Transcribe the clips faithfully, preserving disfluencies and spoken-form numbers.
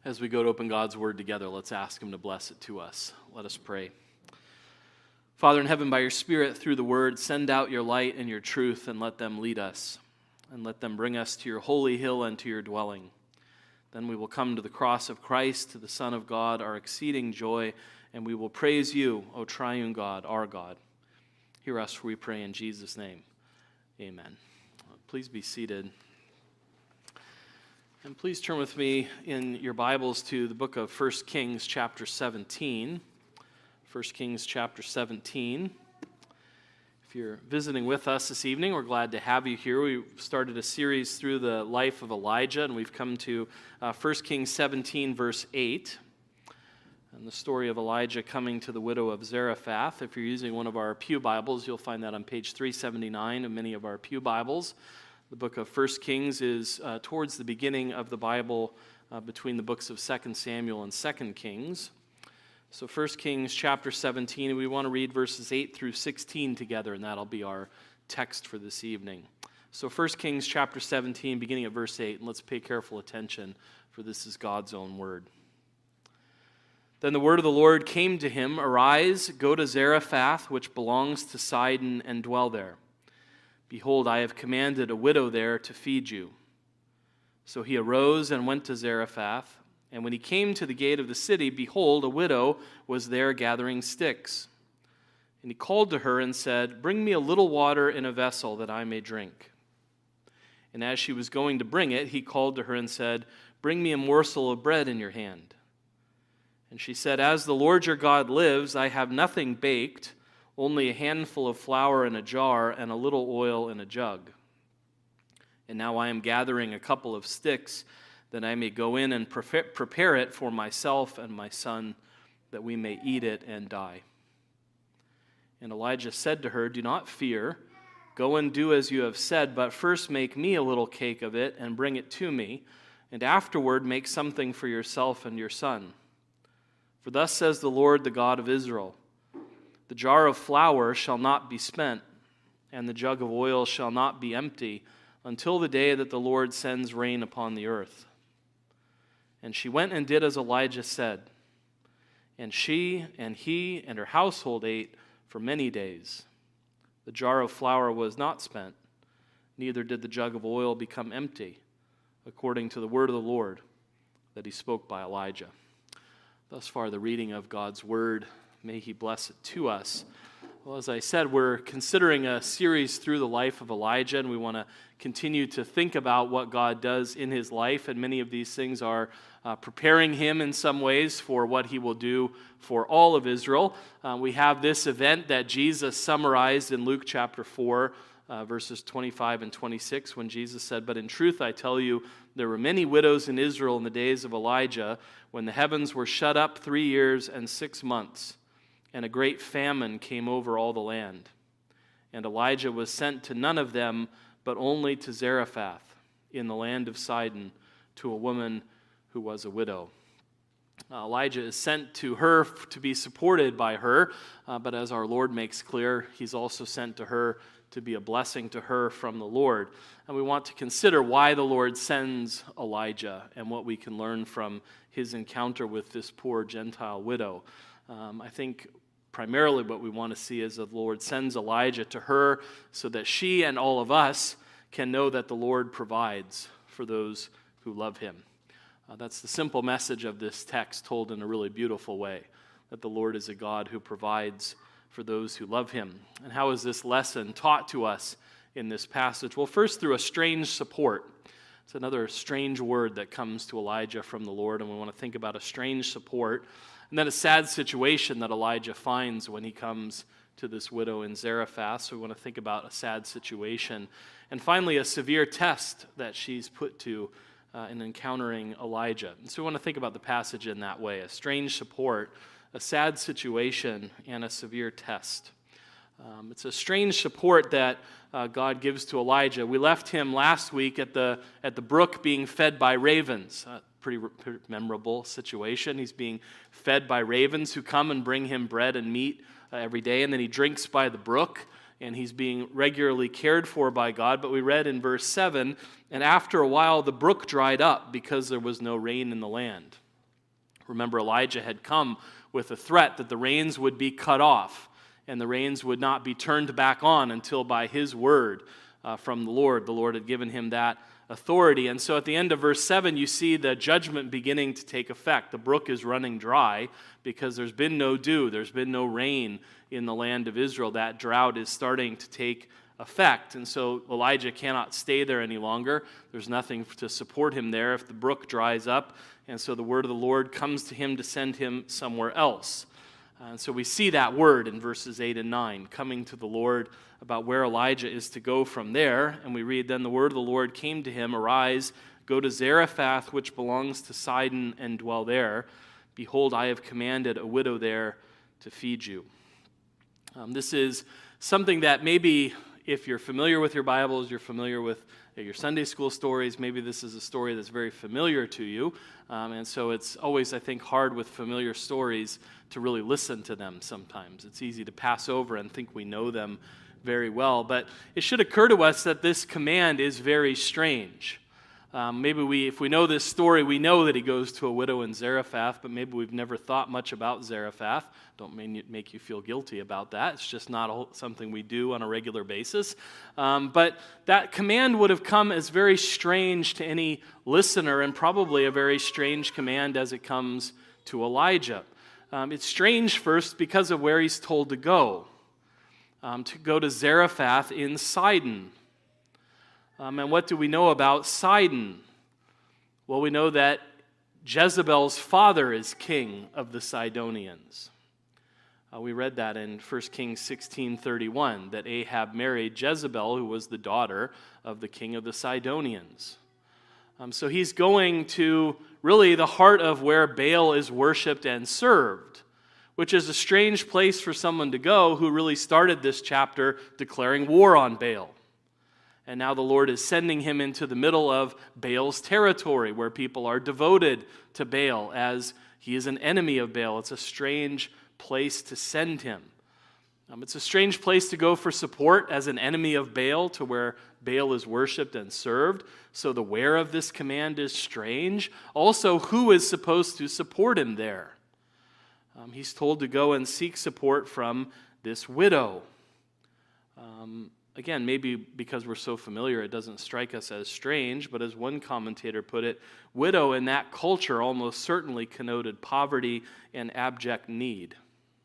As we go to open God's Word together, let's ask Him to bless it to us. Let us pray. Father in heaven, by your Spirit, through the Word, send out your light and your truth and let them lead us, and let them bring us to your holy hill and to your dwelling. Then we will come to the cross of Christ, to the Son of God, our exceeding joy, and we will praise you, O triune God, our God. Hear us, for we pray in Jesus' name. Amen. Please be seated. And please turn with me in your Bibles to the book of First Kings chapter seventeen. First Kings chapter seventeen. If you're visiting with us this evening, we're glad to have you here. We started a series through the life of Elijah, and we've come to uh, First Kings seventeen, verse eight, and the story of Elijah coming to the widow of Zarephath. If you're using one of our pew Bibles, you'll find that on page three seventy-nine of many of our pew Bibles. The book of First Kings is uh, towards the beginning of the Bible uh, between the books of Second Samuel and Second Kings. So First Kings chapter seventeen, and we want to read verses eight through sixteen together, and that'll be our text for this evening. So First Kings chapter seventeen, beginning at verse eight, and let's pay careful attention, for this is God's own word. Then the word of the Lord came to him, "Arise, go to Zarephath, which belongs to Sidon, and dwell there. Behold, I have commanded a widow there to feed you." So he arose and went to Zarephath, and when he came to the gate of the city, behold, a widow was there gathering sticks. And he called to her and said, "Bring me a little water in a vessel that I may drink." And as she was going to bring it, he called to her and said, "Bring me a morsel of bread in your hand." And she said, "As the Lord your God lives, I have nothing baked, only a handful of flour in a jar and a little oil in a jug. And now I am gathering a couple of sticks that I may go in and prepare it for myself and my son, that we may eat it and die." And Elijah said to her, "Do not fear. Go and do as you have said, but first make me a little cake of it and bring it to me, and afterward make something for yourself and your son. For thus says the Lord, the God of Israel, the jar of flour shall not be spent, and the jug of oil shall not be empty, until the day that the Lord sends rain upon the earth." And she went and did as Elijah said. And she and he and her household ate for many days. The jar of flour was not spent, neither did the jug of oil become empty, according to the word of the Lord that he spoke by Elijah. Thus far, the reading of God's word. May he bless it to us. Well, as I said, we're considering a series through the life of Elijah, and we want to continue to think about what God does in his life, and many of these things are uh, preparing him in some ways for what he will do for all of Israel. Uh, we have this event that Jesus summarized in Luke chapter four, uh, verses twenty-five and twenty-six, when Jesus said, "But in truth I tell you, there were many widows in Israel in the days of Elijah, when the heavens were shut up three years and six months. And a great famine came over all the land. And Elijah was sent to none of them, but only to Zarephath, in the land of Sidon, to a woman who was a widow." Uh, Elijah is sent to her to be supported by her, uh, but as our Lord makes clear, he's also sent to her to be a blessing to her from the Lord. And we want to consider why the Lord sends Elijah and what we can learn from his encounter with this poor Gentile widow. Um, I think primarily what we want to see is that the Lord sends Elijah to her so that she and all of us can know that the Lord provides for those who love him. Uh, that's the simple message of this text, told in a really beautiful way, that the Lord is a God who provides for those who love him. And how is this lesson taught to us in this passage? Well, first through a strange support. It's another strange word that comes to Elijah from the Lord, and we want to think about a strange support. And then a sad situation that Elijah finds when he comes to this widow in Zarephath. So we want to think about a sad situation. And finally, a severe test that she's put to uh, in encountering Elijah. And so we want to think about the passage in that way. A strange support, a sad situation, and a severe test. Um, it's a strange support that uh, God gives to Elijah. We left him last week at the, at the brook being fed by ravens. Uh, Pretty, pretty memorable situation. He's being fed by ravens who come and bring him bread and meat uh, every day, and then he drinks by the brook, and he's being regularly cared for by God. But we read in verse seven, "And after a while the brook dried up because there was no rain in the land." Remember, Elijah had come with a threat that the rains would be cut off, and the rains would not be turned back on until by his word uh, from the Lord. The Lord had given him that authority. And so at the end of verse seven, you see the judgment beginning to take effect. The brook is running dry because there's been no dew, there's been no rain in the land of Israel. That drought is starting to take effect. And so Elijah cannot stay there any longer. There's nothing to support him there if the brook dries up. And so the word of the Lord comes to him to send him somewhere else. And so we see that word in verses eight and nine, coming to the Lord about where Elijah is to go from there. And we read, "Then the word of the Lord came to him, Arise, go to Zarephath, which belongs to Sidon, and dwell there. Behold, I have commanded a widow there to feed you." Um, this is something that maybe if you're familiar with your Bibles, you're familiar with your Sunday school stories, maybe this is a story that's very familiar to you. Um, and so it's always, I think, hard with familiar stories to really listen to them sometimes. It's easy to pass over and think we know them very well. But it should occur to us that this command is very strange. Um, maybe we, if we know this story, we know that he goes to a widow in Zarephath, but maybe we've never thought much about Zarephath. Don't mean make you feel guilty about that. It's just not a, something we do on a regular basis. Um, but that command would have come as very strange to any listener, and probably a very strange command as it comes to Elijah. Um, it's strange first because of where he's told to go, um, to go to Zarephath in Sidon. Um, and what do we know about Sidon? Well, we know that Jezebel's father is king of the Sidonians. Uh, we read that in First Kings sixteen thirty-one, that Ahab married Jezebel, who was the daughter of the king of the Sidonians. Um, so he's going to really the heart of where Baal is worshipped and served, which is a strange place for someone to go who really started this chapter declaring war on Baal. And now the Lord is sending him into the middle of Baal's territory, where people are devoted to Baal as he is an enemy of Baal. It's a strange place to send him. Um, it's a strange place to go for support as an enemy of Baal, to where Baal is worshipped and served. So the where of this command is strange. Also, who is supposed to support him there? Um, he's told to go and seek support from this widow. Um, Again, maybe because we're so familiar, it doesn't strike us as strange, but as one commentator put it, widow in that culture almost certainly connoted poverty and abject need.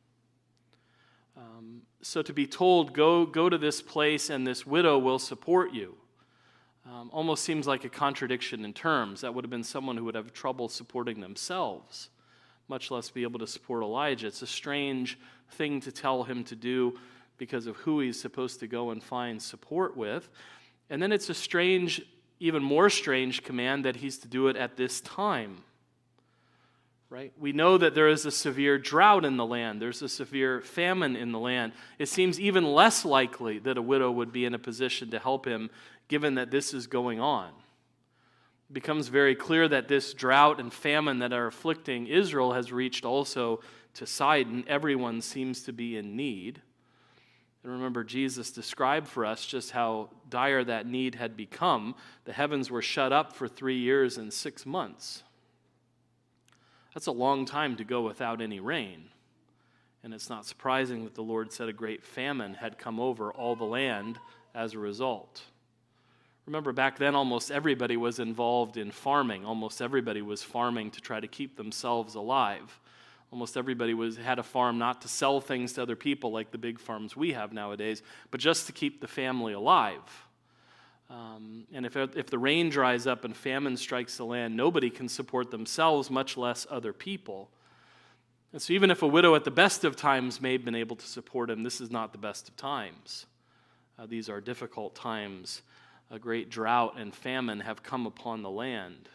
Um, so to be told, go, go to this place and this widow will support you, um, almost seems like a contradiction in terms. That would have been someone who would have trouble supporting themselves, much less be able to support Elijah. It's a strange thing to tell him to do because of who he's supposed to go and find support with. And then it's a strange, even more strange command that he's to do it at this time. Right? We know that there is a severe drought in the land. There's a severe famine in the land. It seems even less likely that a widow would be in a position to help him, given that this is going on. It becomes very clear that this drought and famine that are afflicting Israel has reached also to Sidon. Everyone seems to be in need. And remember, Jesus described for us just how dire that need had become. The heavens were shut up for three years and six months. That's a long time to go without any rain. And it's not surprising that the Lord said a great famine had come over all the land as a result. Remember, back then almost everybody was involved in farming. Almost everybody was farming to try to keep themselves alive. Almost everybody was had a farm not to sell things to other people like the big farms we have nowadays, but just to keep the family alive. Um, and if, if the rain dries up and famine strikes the land, nobody can support themselves, much less other people. And so even if a widow at the best of times may have been able to support him, this is not the best of times. Uh, these are difficult times. A great drought and famine have come upon the land.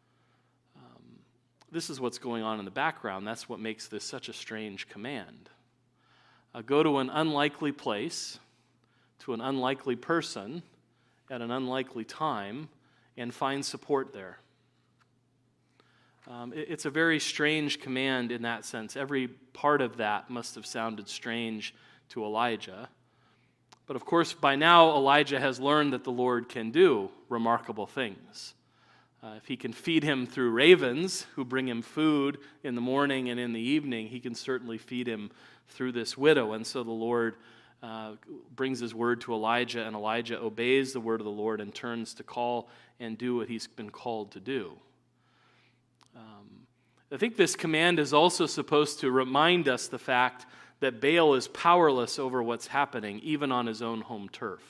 This is what's going on in the background. That's what makes this such a strange command. Uh, go to an unlikely place, to an unlikely person, at an unlikely time, and find support there. Um, it, it's a very strange command in that sense. Every part of that must have sounded strange to Elijah. But of course, by now, Elijah has learned that the Lord can do remarkable things. Uh, if he can feed him through ravens who bring him food in the morning and in the evening, he can certainly feed him through this widow. And so the Lord uh, brings his word to Elijah, and Elijah obeys the word of the Lord and turns to call and do what he's been called to do. Um, I think this command is also supposed to remind us the fact that Baal is powerless over what's happening, even on his own home turf.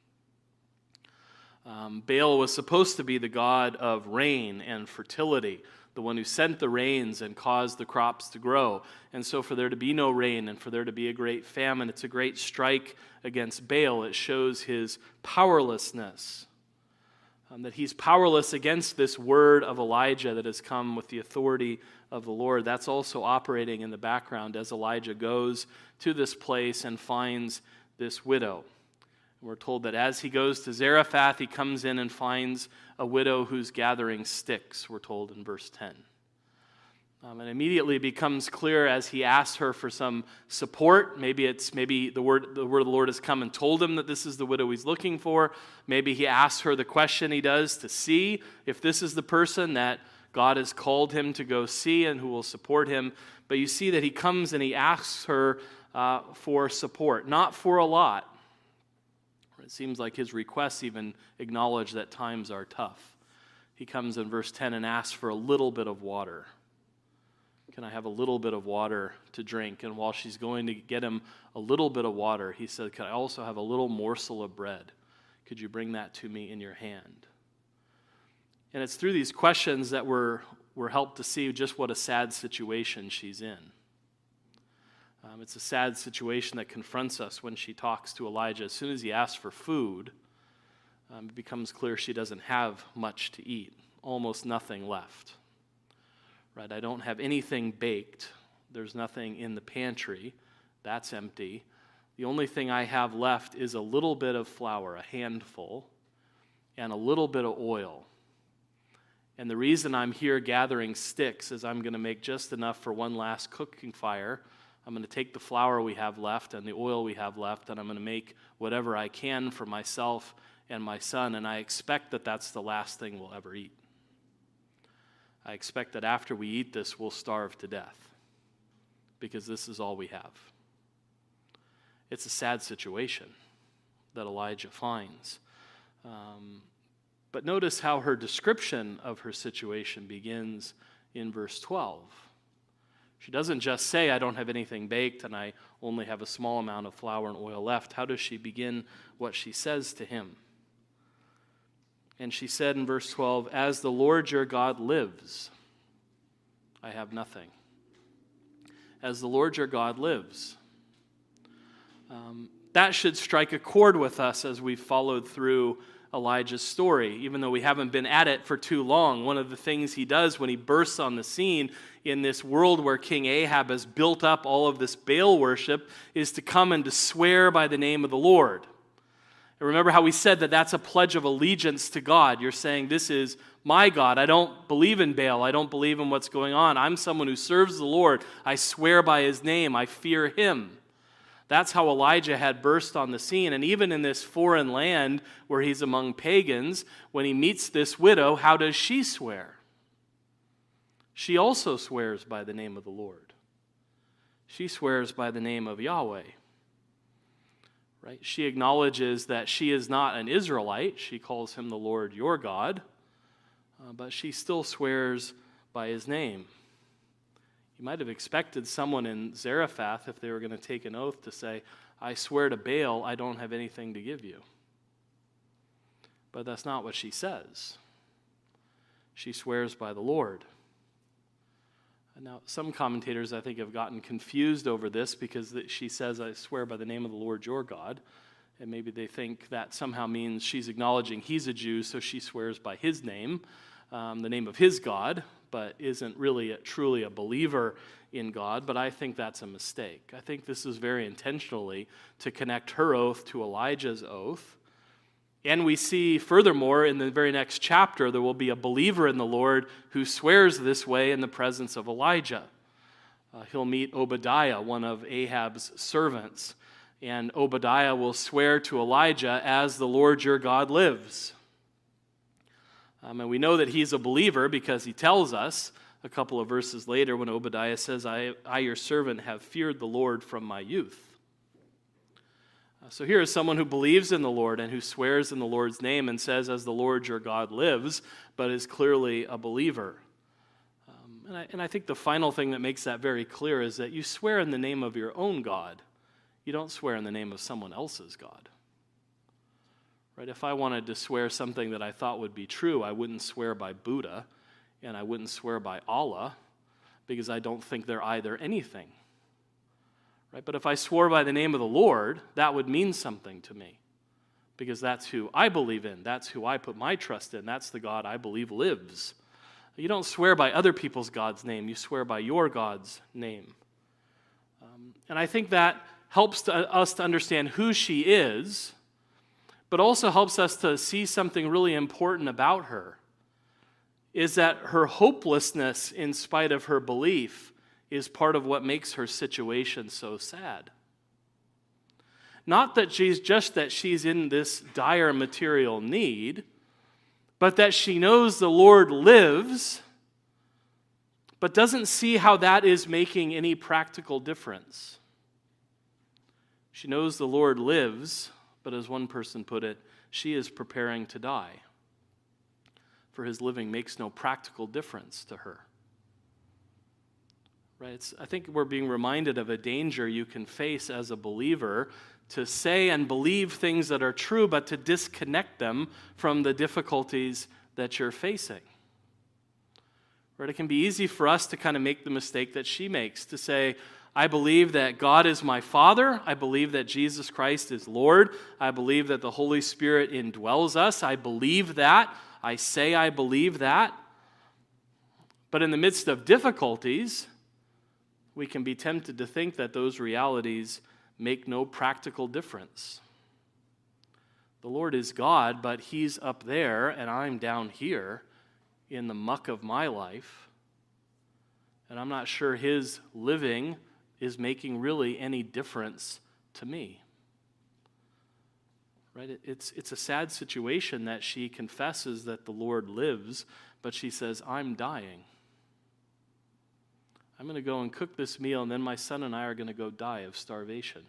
Um, Baal was supposed to be the god of rain and fertility, the one who sent the rains and caused the crops to grow. And so for there to be no rain and for there to be a great famine, it's a great strike against Baal. It shows his powerlessness, um, that he's powerless against this word of Elijah that has come with the authority of the Lord. That's also operating in the background as Elijah goes to this place and finds this widow. We're told that as he goes to Zarephath, he comes in and finds a widow who's gathering sticks, we're told in verse ten. Um, and immediately becomes clear as he asks her for some support. Maybe it's maybe the word the word of the Lord has come and told him that this is the widow he's looking for. Maybe he asks her the question he does to see if this is the person that God has called him to go see and who will support him. But you see that he comes and he asks her uh, for support, not for a lot. It seems like his requests even acknowledge that times are tough. He comes in verse ten and asks for a little bit of water. Can I have a little bit of water to drink? And while she's going to get him a little bit of water, he said, can I also have a little morsel of bread? Could you bring that to me in your hand? And it's through these questions that we're, we're helped to see just what a sad situation she's in. Um, it's a sad situation that confronts us when she talks to Elijah. As soon as he asks for food, um, it becomes clear she doesn't have much to eat, almost nothing left. Right? I don't have anything baked. There's nothing in the pantry. That's empty. The only thing I have left is a little bit of flour, a handful, and a little bit of oil. And the reason I'm here gathering sticks is I'm going to make just enough for one last cooking fire. I'm going to take the flour we have left and the oil we have left, and I'm going to make whatever I can for myself and my son, and I expect that that's the last thing we'll ever eat. I expect that after we eat this, we'll starve to death because this is all we have. It's a sad situation that Elijah finds. Um, but notice how her description of her situation begins in verse twelve. She doesn't just say, I don't have anything baked and I only have a small amount of flour and oil left. How does she begin what she says to him? And she said in verse twelve, as the Lord your God lives, I have nothing. As the Lord your God lives. Um, that should strike a chord with us as we've followed through Elijah's story, even though we haven't been at it for too long. One of the things he does when he bursts on the scene in this world where King Ahab has built up all of this Baal worship is to come and to swear by the name of the Lord. And remember how we said that that's a pledge of allegiance to God. You're saying, this is my God. I don't believe in Baal. I don't believe in what's going on. I'm someone who serves the Lord. I swear by his name. I fear him. That's how Elijah had burst on the scene. And even in this foreign land where he's among pagans, when he meets this widow, how does she swear? She also swears by the name of the Lord. She swears by the name of Yahweh. Right? She acknowledges that she is not an Israelite. She calls him the Lord your God. Uh, but she still swears by his name. You might have expected someone in Zarephath, if they were going to take an oath, to say, I swear to Baal, I don't have anything to give you. But that's not what she says. She swears by the Lord. And now, some commentators, I think, have gotten confused over this because she says, I swear by the name of the Lord your God. And maybe they think that somehow means she's acknowledging he's a Jew, so she swears by his name, um, the name of his God, but isn't really a, truly a believer in God. But I think that's a mistake. I think this is very intentionally to connect her oath to Elijah's oath. And we see, furthermore, in the very next chapter, there will be a believer in the Lord who swears this way in the presence of Elijah. Uh, he'll meet Obadiah, one of Ahab's servants, and Obadiah will swear to Elijah, as the Lord your God lives. Um, and we know that he's a believer because he tells us a couple of verses later when Obadiah says, I, I your servant, have feared the Lord from my youth. Uh, so here is someone who believes in the Lord and who swears in the Lord's name and says, as the Lord your God lives, but is clearly a believer. Um, and, I, and I think the final thing that makes that very clear is that you swear in the name of your own God. You don't swear in the name of someone else's God. Right? If I wanted to swear something that I thought would be true, I wouldn't swear by Buddha, and I wouldn't swear by Allah, because I don't think they're either anything. Right? But if I swore by the name of the Lord, that would mean something to me, because that's who I believe in. That's who I put my trust in. That's the God I believe lives. You don't swear by other people's God's name. You swear by your God's name. Um, and I think that helps to, us to understand who she is, but also helps us to see something really important about her, is that her hopelessness in spite of her belief is part of what makes her situation so sad. Not that she's just that she's in this dire material need, but that she knows the Lord lives, but doesn't see how that is making any practical difference. She knows the Lord lives, but as one person put it, she is preparing to die, for his living makes no practical difference to her. Right? It's, I think we're being reminded of a danger you can face as a believer to say and believe things that are true, but to disconnect them from the difficulties that you're facing. Right? It can be easy for us to kind of make the mistake that she makes, to say, I believe that God is my Father. I believe that Jesus Christ is Lord. I believe that the Holy Spirit indwells us. I believe that. I say I believe that. But in the midst of difficulties, we can be tempted to think that those realities make no practical difference. The Lord is God, but he's up there and I'm down here in the muck of my life. And I'm not sure his living is making really any difference to me. Right? It's, it's a sad situation that she confesses that the Lord lives, but she says, I'm dying. I'm going to go and cook this meal, and then my son and I are going to go die of starvation.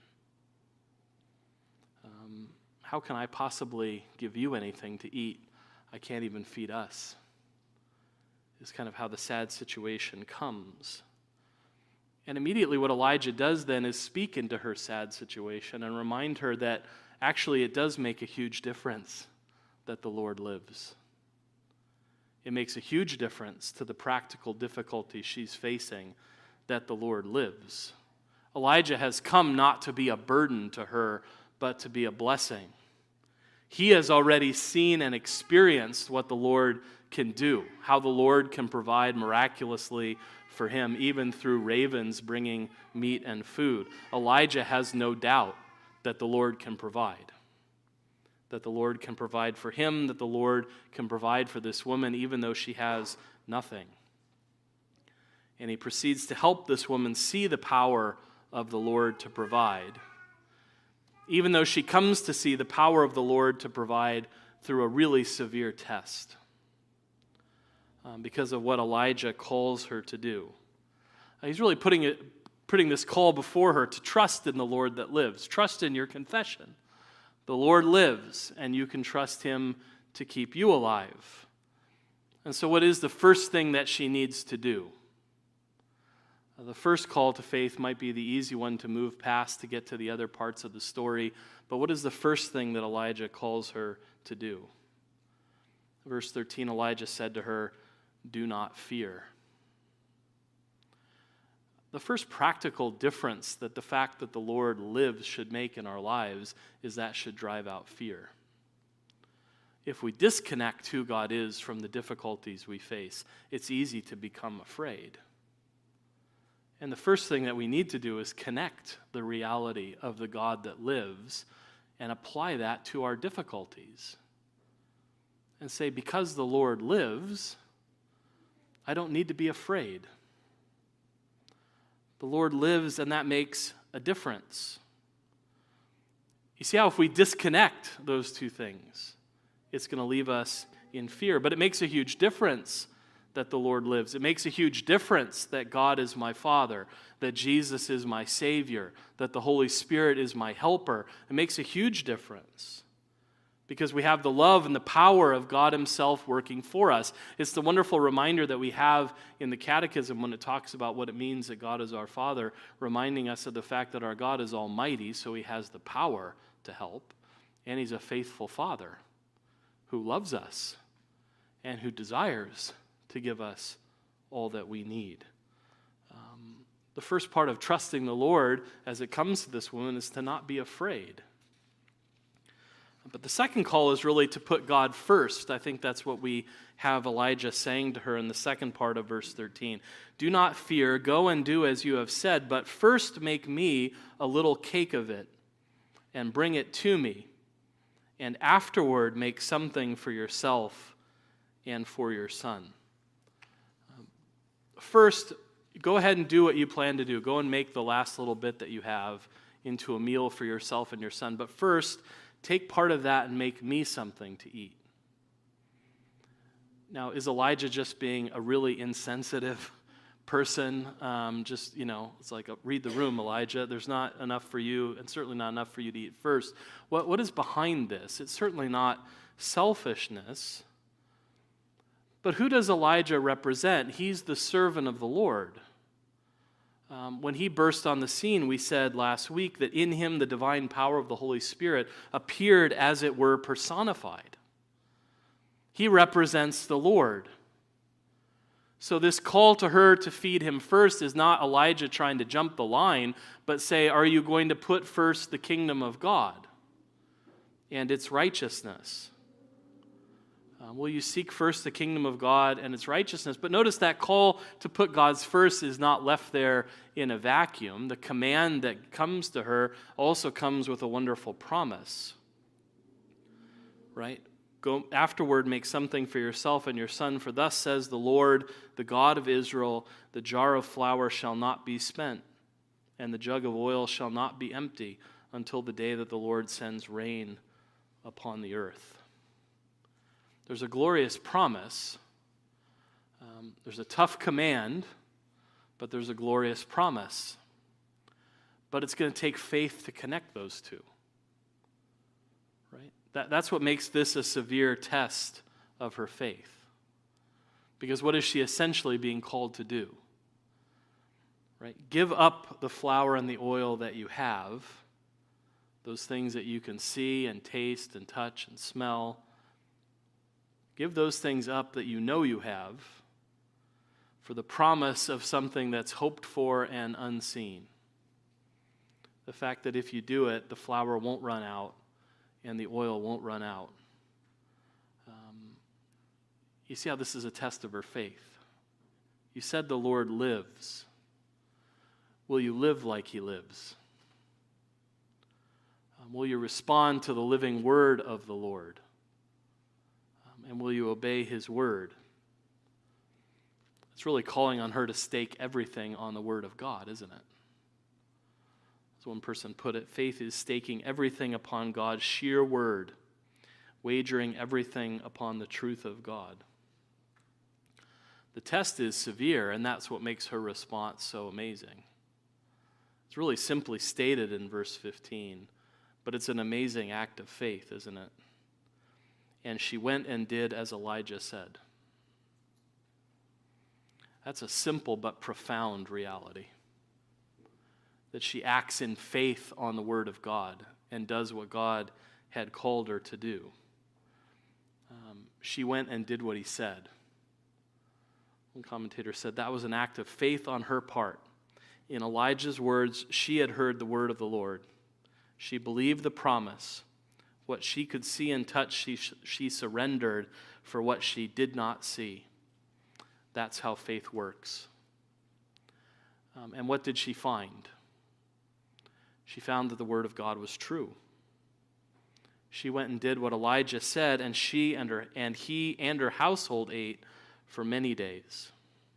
Um, how can I possibly give you anything to eat? I can't even feed us. It's kind of how the sad situation comes. And immediately what Elijah does then is speak into her sad situation and remind her that actually it does make a huge difference that the Lord lives. It makes a huge difference to the practical difficulties she's facing that the Lord lives. Elijah has come not to be a burden to her, but to be a blessing. He has already seen and experienced what the Lord can do, how the Lord can provide miraculously for him, even through ravens bringing meat and food. Elijah has no doubt that the Lord can provide. That the Lord can provide for him, that the Lord can provide for this woman, even though she has nothing. And he proceeds to help this woman see the power of the Lord to provide, even though she comes to see the power of the Lord to provide through a really severe test. Um, because of what Elijah calls her to do. Uh, he's really putting it, putting this call before her to trust in the Lord that lives. Trust in your confession. The Lord lives, and you can trust him to keep you alive. And so what is the first thing that she needs to do? Uh, the first call to faith might be the easy one to move past to get to the other parts of the story, but what is the first thing that Elijah calls her to do? Verse thirteen, Elijah said to her, do not fear. The first practical difference that the fact that the Lord lives should make in our lives is that should drive out fear. If we disconnect who God is from the difficulties we face, it's easy to become afraid. And the first thing that we need to do is connect the reality of the God that lives and apply that to our difficulties. And say, because the Lord lives, I don't need to be afraid. The Lord lives, and that makes a difference. You see how if we disconnect those two things, it's going to leave us in fear. But it makes a huge difference that the Lord lives. It makes a huge difference that God is my Father, that Jesus is my Savior, that the Holy Spirit is my helper. It makes a huge difference because we have the love and the power of God himself working for us. It's the wonderful reminder that we have in the Catechism when it talks about what it means that God is our Father, reminding us of the fact that our God is almighty, so he has the power to help, and he's a faithful Father who loves us and who desires to give us all that we need. Um, the first part of trusting the Lord as it comes to this woman is to not be afraid. But the second call is really to put God first. I think that's what we have Elijah saying to her in the second part of verse thirteen. Do not fear, go and do as you have said, but first make me a little cake of it and bring it to me, and afterward make something for yourself and for your son. First, go ahead and do what you plan to do. Go and make the last little bit that you have into a meal for yourself and your son. But first, take part of that and make me something to eat. Now, is Elijah just being a really insensitive person? Um, just, you know, it's like, a, read the room, Elijah. There's not enough for you, and certainly not enough for you to eat first. What, what is behind this? It's certainly not selfishness. But who does Elijah represent? He's the servant of the Lord. Um, when he burst on the scene, we said last week that in him the divine power of the Holy Spirit appeared, as it were, personified. He represents the Lord. So this call to her to feed him first is not Elijah trying to jump the line, but say, are you going to put first the kingdom of God and its righteousness? Um, will you seek first the kingdom of God and its righteousness? But notice that call to put God's first is not left there in a vacuum. The command that comes to her also comes with a wonderful promise. Right? Go afterward, make something for yourself and your son, for thus says the Lord, the God of Israel, the jar of flour shall not be spent, and the jug of oil shall not be empty until the day that the Lord sends rain upon the earth. There's a glorious promise. Um, there's a tough command, but there's a glorious promise. But it's going to take faith to connect those two. Right? That, that's what makes this a severe test of her faith. Because what is she essentially being called to do? Right? Give up the flour and the oil that you have, those things that you can see and taste and touch and smell. Give those things up that you know you have for the promise of something that's hoped for and unseen. The fact that if you do it, the flour won't run out and the oil won't run out. Um, you see how this is a test of her faith. You said the Lord lives. Will you live like he lives? Um, will you respond to the living word of the Lord? And will you obey his word? It's really calling on her to stake everything on the word of God, isn't it? As one person put it, faith is staking everything upon God's sheer word, wagering everything upon the truth of God. The test is severe, and that's what makes her response so amazing. It's really simply stated in verse fifteen, but it's an amazing act of faith, isn't it? And she went and did as Elijah said. That's a simple but profound reality. That she acts in faith on the word of God and does what God had called her to do. Um, she went and did what he said. One commentator said that was an act of faith on her part. In Elijah's words, she had heard the word of the Lord. She believed the promise. What she could see and touch, she, she surrendered for what she did not see. That's how faith works. Um, and what did she find? She found that the word of God was true. She went and did what Elijah said, and she and her and he and her household ate for many days.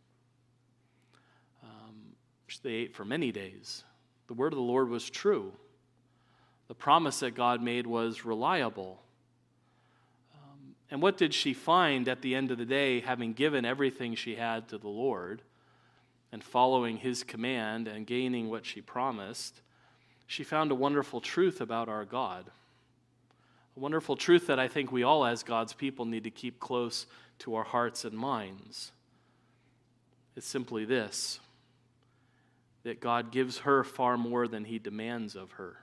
Um, they ate for many days. The word of the Lord was true. The promise that God made was reliable. Um, And what did she find at the end of the day, having given everything she had to the Lord and following his command and gaining what she promised? She found a wonderful truth about our God. A wonderful truth that I think we all as God's people need to keep close to our hearts and minds. It's simply this, that God gives her far more than he demands of her.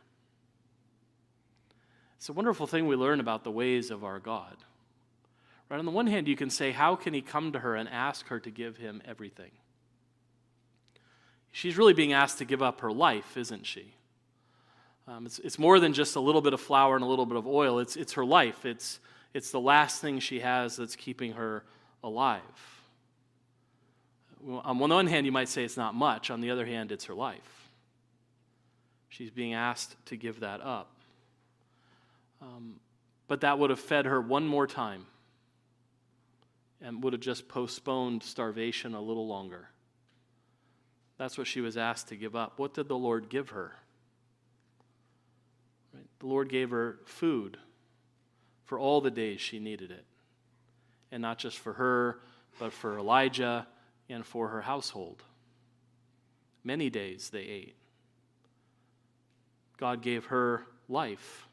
It's a wonderful thing we learn about the ways of our God. Right? On the one hand, you can say, how can he come to her and ask her to give him everything? She's really being asked to give up her life, isn't she? Um, it's, it's more than just a little bit of flour and a little bit of oil. It's, it's her life. It's, it's the last thing she has that's keeping her alive. Well, on one hand, you might say it's not much. On the other hand, it's her life. She's being asked to give that up. Um, but that would have fed her one more time and would have just postponed starvation a little longer. That's what she was asked to give up. What did the Lord give her? Right? The Lord gave her food for all the days she needed it. And not just for her, but for Elijah and for her household. Many days they ate. God gave her life.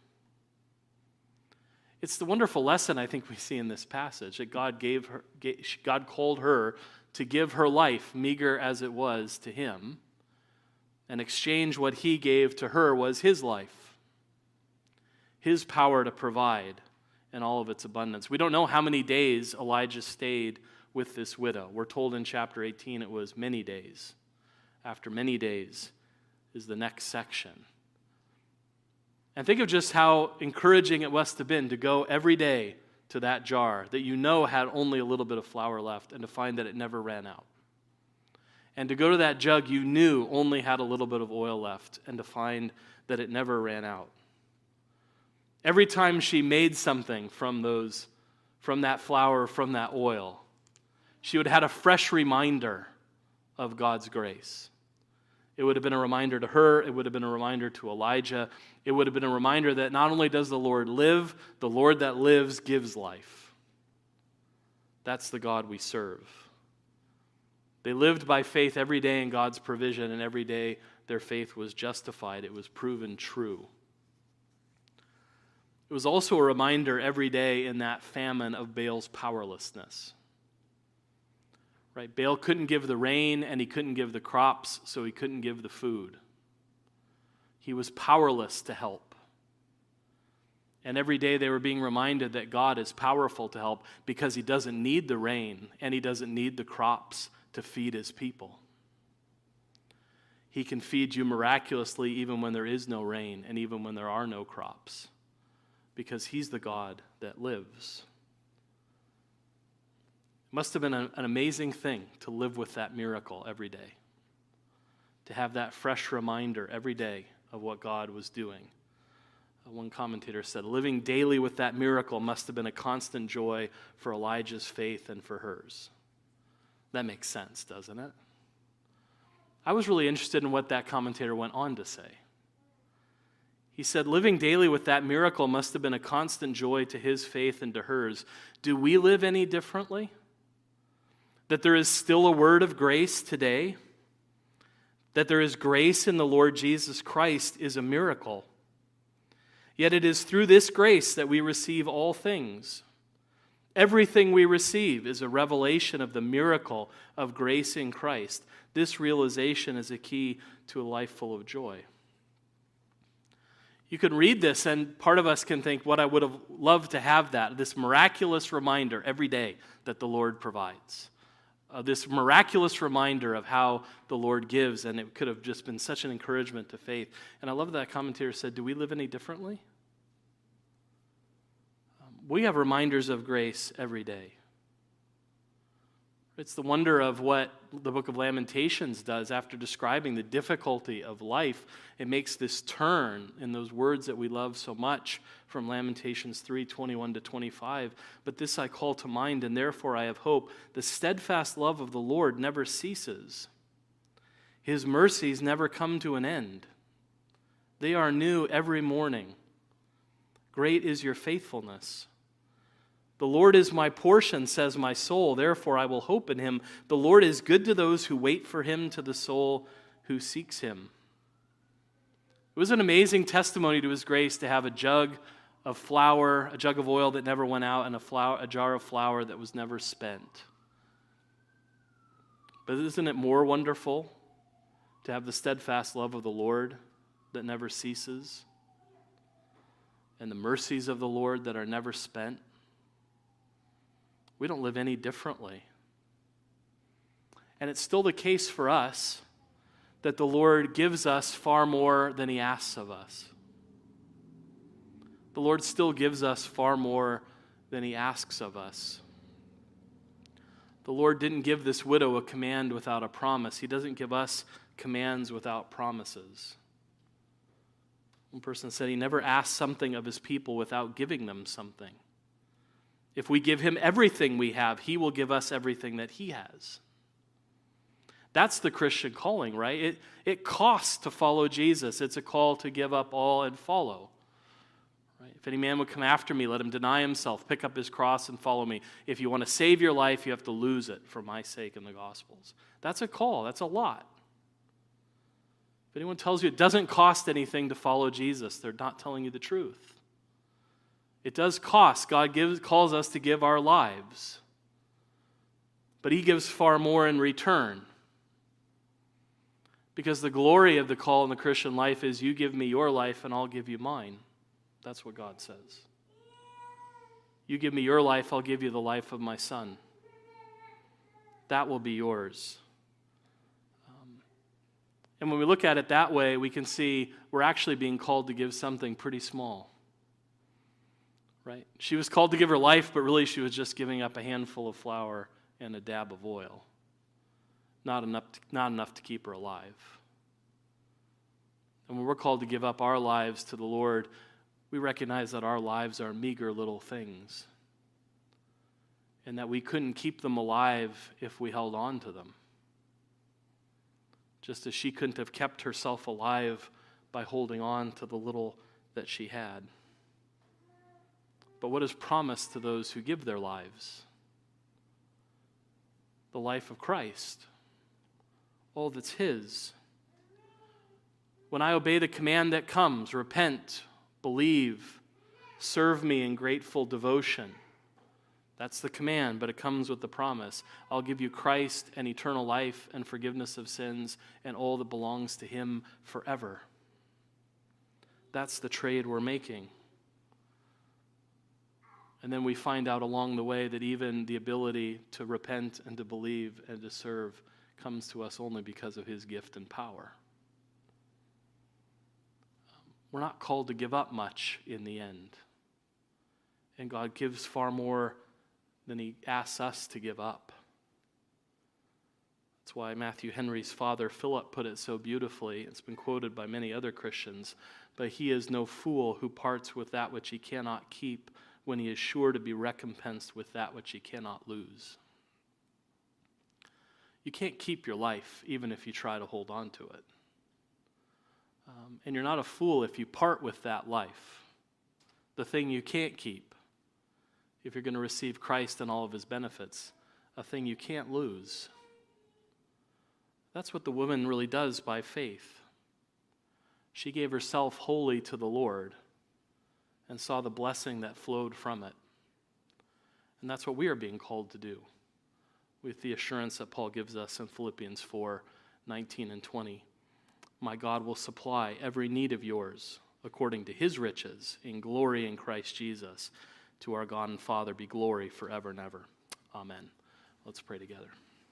It's the wonderful lesson I think we see in this passage, that God gave her, God called her to give her life, meager as it was, to him, and exchange what he gave to her was his life, his power to provide in all of its abundance. We don't know how many days Elijah stayed with this widow. We're told in chapter eighteen it was many days. After many days is the next section. And think of just how encouraging it must have been to go every day to that jar that you know had only a little bit of flour left and to find that it never ran out. And to go to that jug you knew only had a little bit of oil left and to find that it never ran out. Every time she made something from those, from that flour, from that oil, she would have had a fresh reminder of God's grace. It would have been a reminder to her. It would have been a reminder to Elijah. It would have been a reminder that not only does the Lord live, the Lord that lives gives life. That's the God we serve. They lived by faith every day in God's provision, and every day their faith was justified. It was proven true. It was also a reminder every day in that famine of Baal's powerlessness. Right? Baal couldn't give the rain and he couldn't give the crops, so he couldn't give the food. He was powerless to help. And every day they were being reminded that God is powerful to help because he doesn't need the rain and he doesn't need the crops to feed his people. He can feed you miraculously even when there is no rain and even when there are no crops, because he's the God that lives. It must have been an amazing thing to live with that miracle every day, to have that fresh reminder every day of what God was doing. One commentator said, living daily with that miracle must have been a constant joy for Elijah's faith and for hers. That makes sense, doesn't it? I was really interested in what that commentator went on to say. He said, living daily with that miracle must have been a constant joy to his faith and to hers. Do we live any differently? That there is still a word of grace today? That there is grace in the Lord Jesus Christ is a miracle. Yet it is through this grace that we receive all things. Everything we receive is a revelation of the miracle of grace in Christ. This realization is a key to a life full of joy. You can read this, and part of us can think, what I would have loved to have that, this miraculous reminder every day that the Lord provides. Uh, this miraculous reminder of how the Lord gives, and it could have just been such an encouragement to faith. And I love that commentator said, do we live any differently? Um, we have reminders of grace every day. It's the wonder of what the book of Lamentations does after describing the difficulty of life. It makes this turn in those words that we love so much from Lamentations three, twenty-one to twenty-five. But this I call to mind, and therefore I have hope. The steadfast love of the Lord never ceases. His mercies never come to an end. They are new every morning. Great is your faithfulness. The Lord is my portion, says my soul, therefore I will hope in him. The Lord is good to those who wait for him, to the soul who seeks him. It was an amazing testimony to his grace to have a jug of flour, a jug of oil that never went out, and a, flour, a jar of flour that was never spent. But isn't it more wonderful to have the steadfast love of the Lord that never ceases, and the mercies of the Lord that are never spent? We don't live any differently. And it's still the case for us that the Lord gives us far more than he asks of us. The Lord still gives us far more than he asks of us. The Lord didn't give this widow a command without a promise. He doesn't give us commands without promises. One person said he never asks something of his people without giving them something. If we give him everything we have, he will give us everything that he has. That's the Christian calling, right? It, it costs to follow Jesus. It's a call to give up all and follow. Right? If any man would come after me, let him deny himself, pick up his cross and follow me. If you want to save your life, you have to lose it for my sake in the Gospels. That's a call. That's a lot. If anyone tells you it doesn't cost anything to follow Jesus, they're not telling you the truth. It does cost. God gives, calls us to give our lives. But he gives far more in return. Because the glory of the call in the Christian life is you give me your life and I'll give you mine. That's what God says. You give me your life, I'll give you the life of my son. That will be yours. Um, and when we look at it that way, we can see we're actually being called to give something pretty small. Right? She was called to give her life, but really she was just giving up a handful of flour and a dab of oil. Not enough to, not enough to keep her alive. And when we're called to give up our lives to the Lord, we recognize that our lives are meager little things, and that we couldn't keep them alive if we held on to them. Just as she couldn't have kept herself alive by holding on to the little that she had. But what is promised to those who give their lives? The life of Christ. All that's his. When I obey the command that comes, repent, believe, serve me in grateful devotion. That's the command, but it comes with the promise. I'll give you Christ and eternal life and forgiveness of sins and all that belongs to him forever. That's the trade we're making. And then we find out along the way that even the ability to repent and to believe and to serve comes to us only because of his gift and power. We're not called to give up much in the end. And God gives far more than he asks us to give up. That's why Matthew Henry's father, Philip, put it so beautifully. It's been quoted by many other Christians. But he is no fool who parts with that which he cannot keep when he is sure to be recompensed with that which he cannot lose. You can't keep your life even if you try to hold on to it. Um, and you're not a fool if you part with that life, the thing you can't keep, if you're going to receive Christ and all of his benefits, a thing you can't lose. That's what the woman really does by faith. She gave herself wholly to the Lord and saw the blessing that flowed from it. And that's what we are being called to do, with the assurance that Paul gives us in Philippians four, nineteen and twenty. My God will supply every need of yours according to his riches in glory in Christ Jesus. To our God and Father be glory forever and ever. Amen. Let's pray together.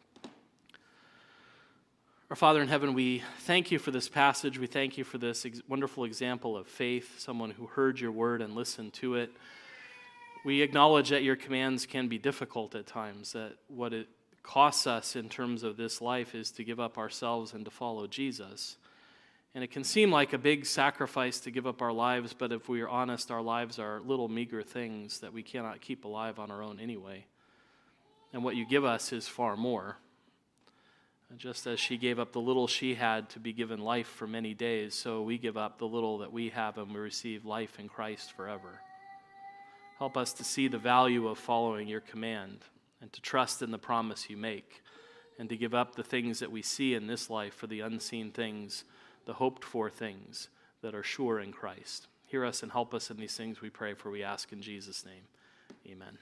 Our Father in heaven, we thank you for this passage. We thank you for this ex- wonderful example of faith, someone who heard your word and listened to it. We acknowledge that your commands can be difficult at times, that what it costs us in terms of this life is to give up ourselves and to follow Jesus. And it can seem like a big sacrifice to give up our lives, but if we are honest, our lives are little meager things that we cannot keep alive on our own anyway. And what you give us is far more. Just as she gave up the little she had to be given life for many days, so we give up the little that we have and we receive life in Christ forever. Help us to see the value of following your command and to trust in the promise you make and to give up the things that we see in this life for the unseen things, the hoped-for things that are sure in Christ. Hear us and help us in these things, we pray, for we ask in Jesus' name. Amen.